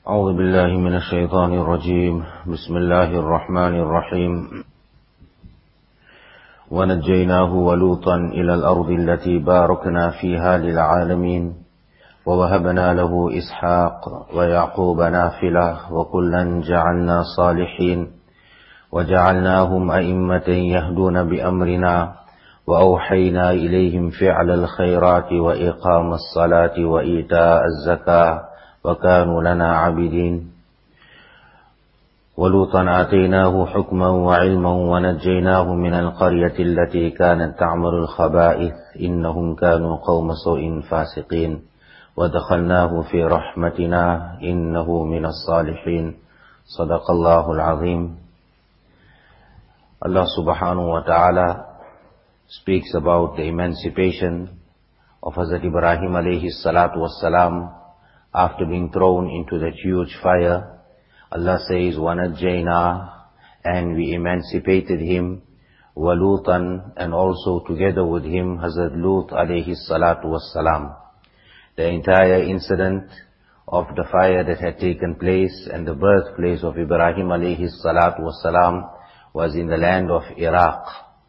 أعوذ بالله من الشيطان الرجيم بسم الله الرحمن الرحيم ونجيناه ولوطا إلى الأرض التي باركنا فيها للعالمين ووهبنا له إسحاق ويعقوب نافلة وكلا جعلنا صالحين وجعلناهم أئمة يهدون بأمرنا وأوحينا إليهم فعل الخيرات وإقام الصلاة وإيتاء الزكاة وكانوا لنا عابدين ولوطا آتيناه حكما وعلما ونجيناه من القرية التي كانت تعمل الخبائث إنهم كانوا قوم سوء فاسقين ودخلناه في رحمتنا إنه من الصالحين صدق الله العظيم. Allah subhanahu wa ta'ala speaks about the emancipation of Hazrat Ibrahim alayhi salatu wassalam after being thrown into that huge fire. Allah says, وَنَجَّيْنَا, and we emancipated him, وَلُوطًا, and also together with him Hazrat Lut alayhi salatu wassalam. The entire incident of the fire that had taken place and the birthplace of Ibrahim alayhi salatu wassalam was in the land of Iraq.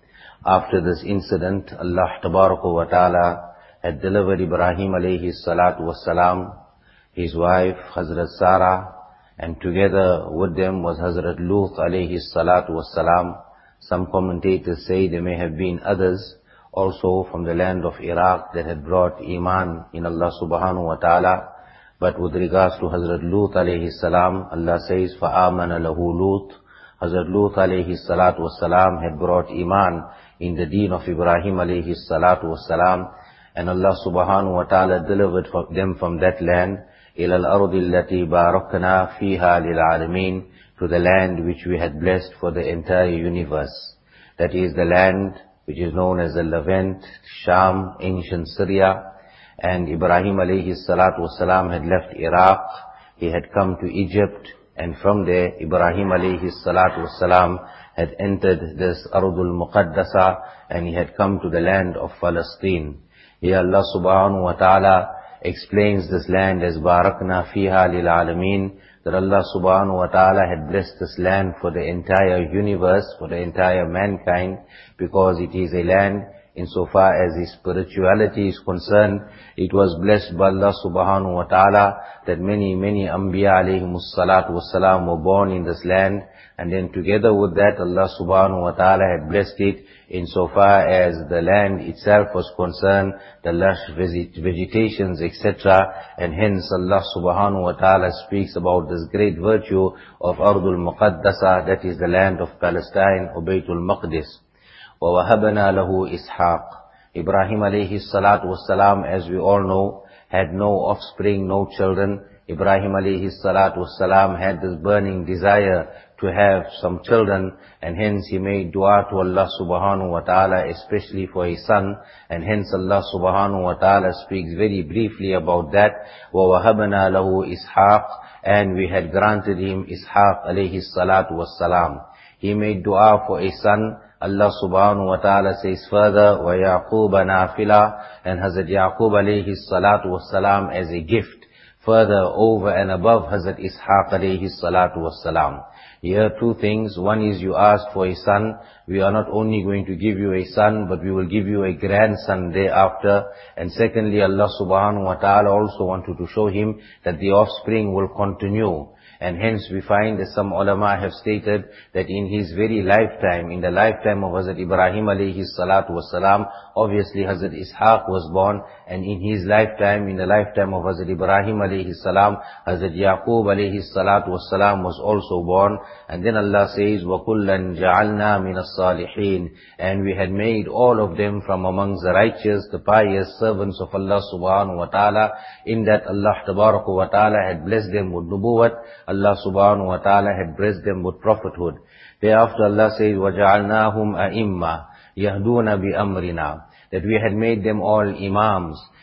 After this incident, Allah tabaraka wa ta'ala had delivered Ibrahim alayhi salatu wassalam, his wife Hazrat Sarah, and together with them was Hazrat Lut alayhi salatu wassalam. Some commentators say there may have been others also from the land of Iraq that had brought Iman in Allah subhanahu wa ta'ala. But with regards to Hazrat Lut alayhi salam, Allah says, فَآمَنَ لَهُ لُوط. Hazrat Lut alayhi salatu wassalam had brought Iman in the deen of Ibrahim alayhi salatu wassalam, and Allah subhanahu wa ta'ala delivered them from that land, إِلَى الْأَرْضِ الَّتِي بَارَكْنَا فِيهَا لِلْعَالَمِينَ, to the land which we had blessed for the entire universe. That is the land which is known as the Levant, Sham, ancient Syria. And Ibrahim alayhi salatu wassalam had left Iraq, he had come to Egypt, and from there Ibrahim alayhi salatu wassalam had entered this Ardul Muqaddasa, and he had come to the land of Palestine. Here Allah subhanahu wa ta'ala explains this land as Barakna Fiha Lil Alameen, that Allah subhanahu wa ta'ala had blessed this land for the entire universe, for the entire mankind, because it is a land, insofar as its spirituality is concerned, it was blessed by Allah subhanahu wa ta'ala, that many Anbiya alayhimus salatu wassalam were born in this land, and then together with that Allah subhanahu wa ta'ala had blessed it insofar as the land itself was concerned, the lush vegetations, etc. And hence Allah subhanahu wa ta'ala speaks about this great virtue of Ardul Muqaddasa, that is the land of Palestine, or Baytul Maqdis. وَوَهَبْنَا لَهُ إِسْحَاقَ. Ibrahim alayhi salatu wassalam, as we all know, had no offspring, no children. Ibrahim alayhi salatu wassalam had this burning desire to have some children, and hence he made dua to Allah subhanahu wa ta'ala, especially for his son, and hence Allah subhanahu wa ta'ala speaks very briefly about that. وَوَهَبْنَا لَهُ إِسْحَاقَ, and we had granted him Ishaq alayhi salatu wassalam. He made dua for a son. Allah subhanahu wa ta'ala says further, وَيَعْقُوبَ نَافِلَةً, and Hazrat Yaqub alayhi salatu wassalam as a gift, further over and above Hazrat Ishaq alayhi salatu wassalam. Here two things. One is you ask for a son. We are not only going to give you a son, but we will give you a grandson thereafter. And secondly, Allah subhanahu wa ta'ala also wanted to show him that the offspring will continue. And hence we find that some ulama have stated that in his very lifetime, in the lifetime of Hazrat Ibrahim alayhi salatu wassalam, obviously Hazrat Ishaq was born, and in his lifetime, in the lifetime of Hazrat Ibrahim alayhi salam, Hazrat Yaqub alayhi salatu wassalam was also born. And then Allah says, وَكُلًّا جَعَلْنَا مِنَ الصَّالِحِينَ, and we had made all of them from amongst the righteous, the pious servants of Allah subhanahu wa ta'ala, in that Allah tabaraka wa ta'ala had blessed them with nubuwwat, Allah subhanahu wa ta'ala had blessed them with prophethood. Thereafter Allah says, وَجَعَلْنَاهُمْ أَئِمَّةً يَهْدُونَ بِأَمْرِنَا, that we had made them all imams,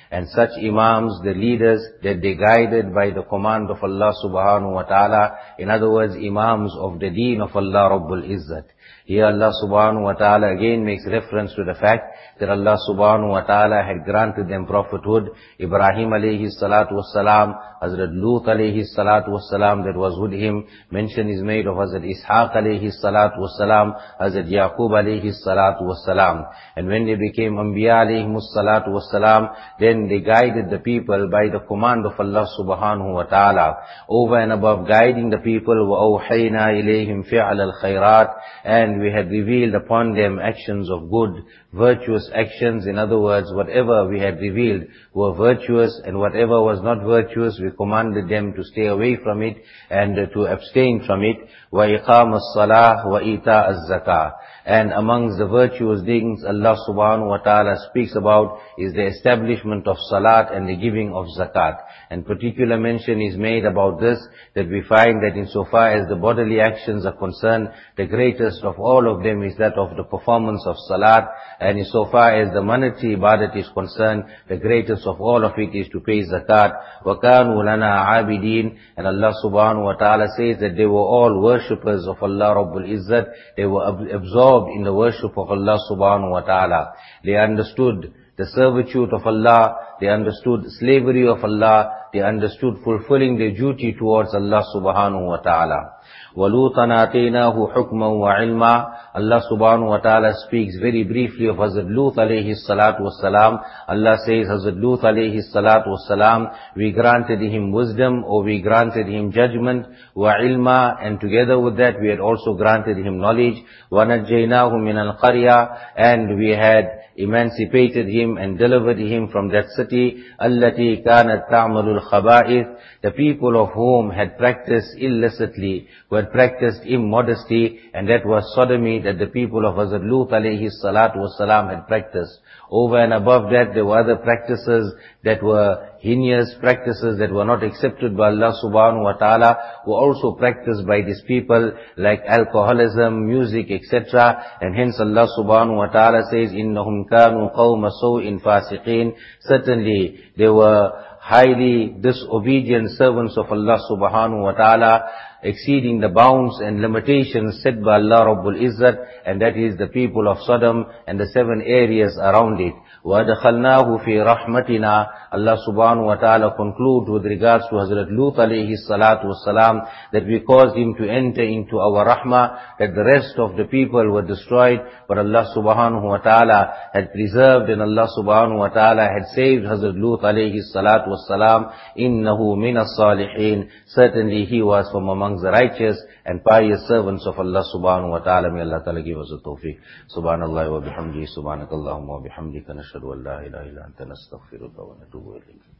And such imams, the leaders, that they guided by the command of Allah subhanahu wa ta'ala. In other words, imams of the deen of Allah Rabbul Izzat. Here Allah subhanahu wa ta'ala again makes reference to the fact that Allah subhanahu wa ta'ala had granted them prophethood. Ibrahim alayhi salatu wassalam, Hazrat Lut alayhi salatu wassalam that was with him. Mention is made of Hazrat Ishaq alayhi salatu wassalam, Hazrat Yaqub alayhi salatu wassalam. And when they became Anbiya alayhi salatu wassalam, then they guided the people by the command of Allah subhanahu wa ta'ala. Over and above guiding the people, وَأَوْحَيْنَا إِلَيْهِمْ فِعْلَ الْخَيْرَاتِ, and we had revealed upon them actions of good, virtuous actions. In other words, whatever we had revealed were virtuous, and whatever was not virtuous, we commanded them to stay away from it and to abstain from it. وَإِقَامَ الصَّلَاةِ وَإِيتَاءَ الزَّكَاةِ. And amongst the virtuous things Allah subhanahu wa ta'ala speaks about is the establishment of salat and the giving of zakat. And particular mention is made about this, that we find that insofar as the bodily actions are concerned, the greatest of all of them is that of the performance of salat. And insofar as the monetary ibadat is concerned, the greatest of all of it is to pay zakat. وَكَانُوا لَنَا عَابِدِينَ. And Allah subhanahu wa ta'ala says that they were all worshippers of Allah Rabbul Izzat. They were absorbed in the worship of Allah subhanahu wa ta'ala. They understood the servitude of Allah, they understood slavery of Allah, they understood fulfilling their duty towards Allah subhanahu wa ta'ala. وَلُوطًا آتَيْنَاهُ حُكْمًا وَعِلْمًا. Allah subhanahu wa ta'ala speaks very briefly of Hazrat Lut alayhi salatu wassalam. Allah says, Hazrat Lut alayhi salatu wassalam, we granted him wisdom, or we granted him judgment, وَعِلْمًا, and together with that we had also granted him knowledge. وَنَجَّيْنَاهُ مِنَ الْقَرْيَةِ, and we had emancipated him and delivered him from that city, الَّتِي كَانَتْ تَعْمَلُ الْخَبَائِثِ, the people of whom had practiced illicitly, who had practiced immodesty, and that was sodomy that the people of Hazrat Lut alayhi salatu wasalam had practiced. Over and above that, there were other practices that were heinous, practices that were not accepted by Allah subhanahu wa ta'ala, were also practiced by these people, like alcoholism, music, etc. And hence Allah subhanahu wa ta'ala says, إِنَّهُمْ كَانُوا قَوْمَ سَوْءٍ فَاسِقِينَ. Certainly, they were highly disobedient servants of Allah subhanahu wa ta'ala, exceeding the bounds and limitations set by Allah Rabbul Izzat, and that is the people of Sodom and the 7 areas around it. وَأَدْخَلْنَاهُ فِي رَحْمَتِنَا. Allah subhanahu wa ta'ala concludes with regards to Hazrat Lut alayhi salatu wasalam, that we caused him to enter into our rahmah, that the rest of the people were destroyed, but Allah subhanahu wa ta'ala had preserved, and Allah subhanahu wa ta'ala had saved Hazrat Lut alayhi salatu wasalam. إِنَّهُ مِنَ الصَّالِحِينَ. Certainly he was from amongst the righteous and pious servants of Allah subhanahu wa ta'ala. May Allah ta'ala give us the tawfiq. Subhanallah wa bihamdihi, subhanakallahumma wa bihamdika, nashhadu an la ilaha illa anta, nastaghfiruka wa natubu ilayk.